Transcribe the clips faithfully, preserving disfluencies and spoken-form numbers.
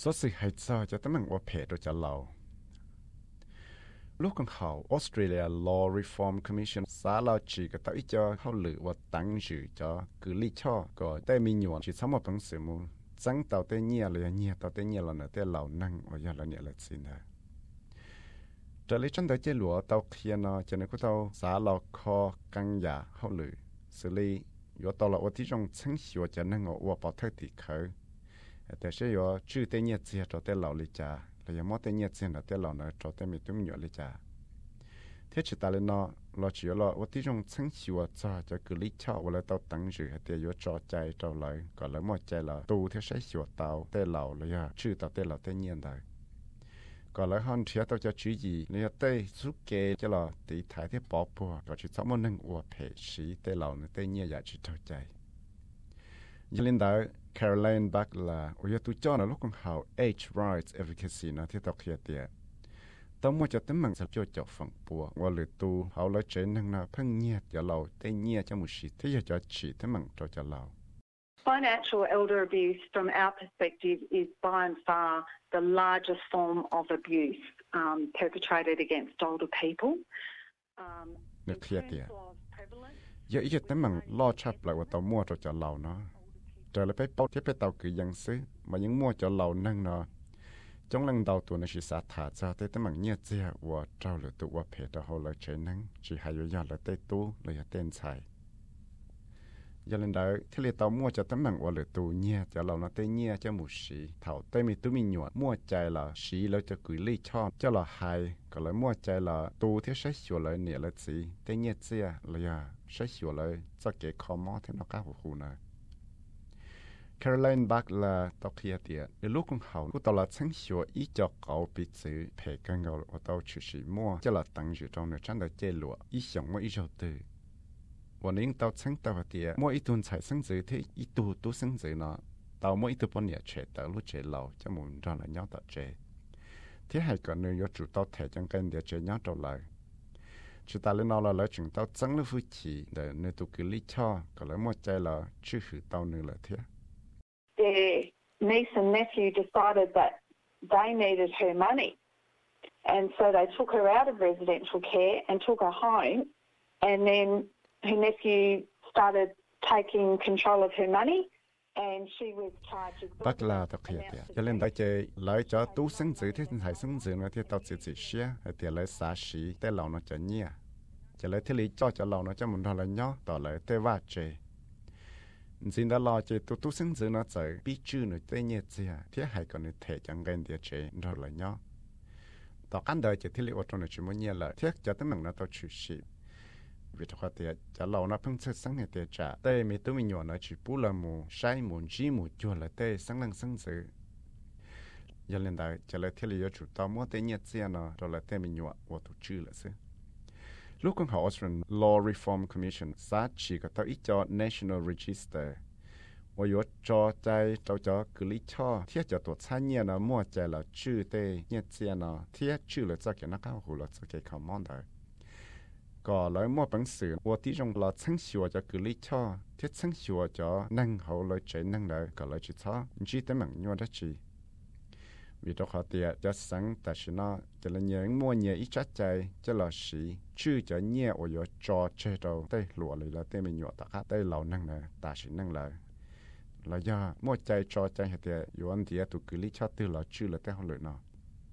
số sự hay sao cho tấm bằng qua phe rồi cho lâu lúc còn học Australia Law Reform Commission xã lao chỉ cái tới cho họ lựa và tăng dự cho cứ lý cho có tại mình nhọn chỉ sống một bằng sự mu chẳng tàu tây nhia là nhia tàu tây nhia là nợ tây lão năng và giờ là nhia là xin thôi trở lại trong đời chơi lúa tàu kia nó cho nên có tàu xã lao kho căng giả họ lựa xử lý有到了我这种程序我就能够我把它提高，但是要只得日子找得老里家，你要没得日子那得老呢找得没多远里家。thế chỉ ta lên nó lo chỉ lo ở tí trong chứng chịu cho cho cứ lý cho và lại tao tăng dự hay tiêu cho chạy cho lại còn lại mọi chạy là tu theo sẽ chịu tao tê lão là ya chứ tao tê lão tê nhiên đấy còn lại hơn thì tao cho chú gì là tê giúp kê cho là tí thái thế bỏ bùa còn chỉ sống một năng của thể sĩ tê lão nữa tê nhiên ya chỉ cho chạy như lên đó Caroline Buck là ở tu cho nó lúc còn học age rights advocacy nó thì tao kia tiệt tao mua cho tấm bằng sắp cho cho phẳng bùa và lựa tu họ lấy chế năng nào phăng nhẹ cho lâu tây nhẹ cho một sĩ thế giờ cho chỉ tấm bằng cho cho lâu. Financial elder abuse from our perspective is by and far the largest form of abuse um, perpetrated against older people. Um, Được kia tiệt. Giờ ý tấm bằng lo chắp lại và tao mua cho cho lâu nó. Trở lại phải bao tiếp phải tao cứ dân xứ mà những mua cho lâu năng nó. Trong lần đầu tuần này chỉ sát thả cho tới tấm bằng nhiệt dịa và trao lửa tụ và phê đó hồ lời chế năng chỉ hay yếu là tê tu lời tên xài. Giờ lần đó thì lì tao mua cho tấm bằng và lửa tụ nhiệt cho lâu nó tê nhiệt cho một sĩ thảo tê mi tụ mi nhuận mua chạy là sĩ lời cho gửi lý cho cho là hay còn lời mua chạy là tụ thì sẽ sửa lời nịa là gì tê nhiệt dịa là sẽ sửa lời cho cái khó mó thế nó các khu này. Caroline Buck là tao kia tiệt, lúc con hậu, cô tao là sáng sủa ý cho cậu bị sự phải căng ngầu, và tao chỉ sĩ mua, cho là tăng dự trong nơi trang đời chơi lụa, ý sống mua ý đầu tư. Và nếu tao sáng tao tiệt, mua ý tuần chạy sáng dự thì ý tu tu sáng dự nó, tao mua ý tu bọn nhà trẻ tao lúc trẻ lâu, cho muốn ra là nhau tao trẻ. Thế hay còn nếu có chủ tao thể trong kênh để trẻ nhau trâu lại. Chỉ ta lên nó là lấy chúng tao chẳng lúc vui chỉ, để nơi tụ cứ lý cho, còn lấy mua chạy là chứ hử tao nữa là thế. Their niece and nephew decided that they needed her money. And so they took her out of residential care and took her home. And then her nephew started taking control of her money. And she was charged with... Bác là thật hiện tiệt. Cho nên đại chế lấy cho tú sinh dự thì thầy sinh dự nó thì tao chỉ chỉ xia. Thì lấy xá xí tế lâu nó cho nhia. Chỉ lấy thế lý cho cho lâu nó cho mình thôi là nhỏ. Tao lấy tế vạt chế. Xin đã lo chế tụ tụ sinh dự nó chạy bí chư nó tế nhẹ chìa thế hay còn thể chẳng gây địa chế rồi là nhỏ tao cán đời chế thế liệu trong này chỉ muốn nhẹ lợi thế cho tấm bằng nó tao chủ sĩ vì thật thì chả lâu nó phân chất sáng ngày tiệt trả tê mi tụi mình nhỏ nó chỉ bù là mù sai mù chỉ mù chua là tê sáng lăng sáng dự giờ lên đại chả lại thế liệu chủ tao mua tế nhẹ chìa nó rồi là tê mình nhỏ và tụ chư là xí lúc con học Australian Law Reform Commission sát chỉ có tới ít cho National Register và yếu cho chạy cho cho cứ lý cho thiết cho tổ chức nhiên nó mua chạy là chữ tê nhất chia nó thiết chữ là cho cái nó cao hồ là cho cái không mong đợi còn lấy mua bằng sự và tí trong là sáng sủa cho cứ lý cho thiết sáng sủa cho năng hậu lợi chạy năng lợi còn lợi chỉ cho chỉ tới bằng nhau đó chỉ vì đó họ tiệt cho sáng tại sao nó cho là những mua nhà ít chắc chạy cho là sĩ chứ cho nhà ở chỗ cho chơi đâu đây lụa lại là tên mình nhọ tất cả đây lâu năng này ta sĩ năng lại là do mua chạy cho chạy hay tiệt yếu anh tiệt tụ cứ lý cho từ là chứ là tên họ lợi nó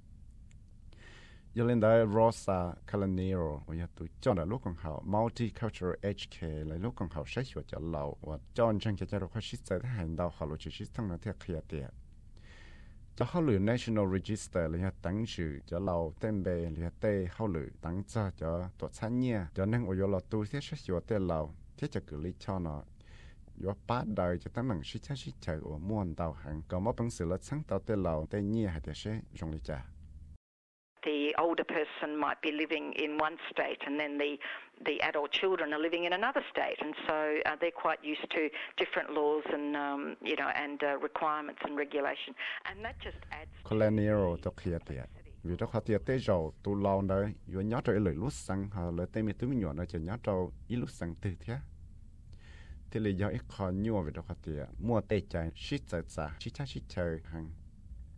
giờ lên đây Rosa Calanero và giờ tụ cho là lúc còn học multicultural age care là lúc còn học sách sửa cho lâu và cho anh chẳng cho cho khoa sĩ tới hành đạo họ lo chỉ sĩ thằng nó thiệt kia tiệt cho họ lựa National Register là tăng sự cho lâu tên bè là tê họ lựa tăng cho cho tổ chức nhia cho nên ở chỗ tu thiết sẽ sửa tên lâu thiết cho cứ lý cho nó yo bắt đời cho tấm bằng sĩ cha sĩ chạy ở muôn tàu hàng còn mất bằng sự là sáng tàu tên lâu tên nhia hay thế sẽ dùng lý trả. The older person might be living in one state and then the, the adult children are living in another state. And so uh, they're quite used to different laws and, um, you know, and uh, requirements and regulation. And that just adds... Colonial to kia tiệt. Vì đó họ tiệt tế dầu tụ lâu đấy, yếu nhớ cho lời lúc sang họ lời tế mi tụi mình nhỏ nó chỉ nhớ cho ý lúc sang từ thế. Thì lý do ít khó nhua vì đó họ tiệt mua tế chạy, xít chạy chạy, xít chạy xít chạy hàng.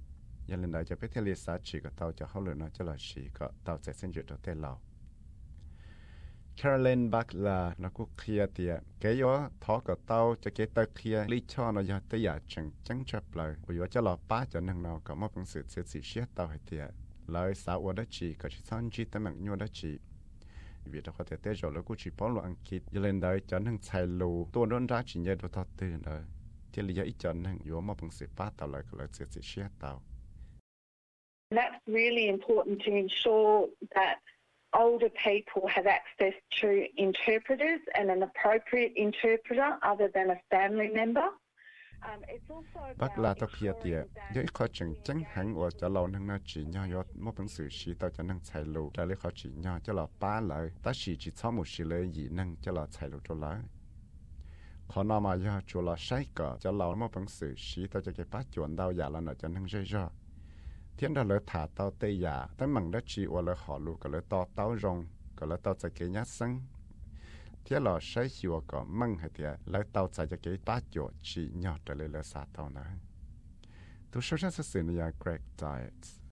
giờ lên đây cho biết thế lý xã chỉ có tàu cho họ lừa nó cho là chỉ có tàu sẽ sinh dựa cho tên lào Caroline Butler nó cũng kia tiệt cái đó thọ cái tàu cho cái tàu kia lý cho nó giờ tới giờ chẳng chẳng chấp lời bởi vì cho là ba cho nên nào có một phần sự sự sự xét tàu hay tiệt lời xã hội đó chỉ có chỉ son chỉ tấm bằng nhau đó chỉ vì đó có thể tới rồi nó cũng chỉ bảo luận kỹ giờ lên đây cho nên xài lù tôi đoán ra chỉ nhớ đồ thật từ rồi thì lý do ít cho nên yếu một phần sự ba tàu lại có lời sự sự xét tàu. That's really important to ensure that older people have access to interpreters and an appropriate interpreter other than a family member. Um, it's also Bác là tao kia tiệt, với khó chừng chẳng hẳn ở cho lâu năng nó chỉ nhau yếu một phần sự sĩ tao cho năng chạy lù, để lấy khó chỉ nhau cho là ba lợi, ta chỉ chỉ cho một sự lợi gì năng cho là chạy lù cho lợi. Khó nào mà do cho là sai cả cho lâu một phần sự sĩ tao cho cái bác chuẩn đau giả là nó cho năng rơi ra. Thiên đã lỡ thả tao tây giả, tới mằng đất chỉ ở lỡ họ lù, có lỡ to tao rong, có lỡ tao chạy cái nhát xăng. Thế là sai hiệu có măng hay thế, lỡ tao chạy cho cái bát chỗ chỉ nhỏ trở lại lỡ xa tao nữa. Tôi số ra sự này là Greg Diet.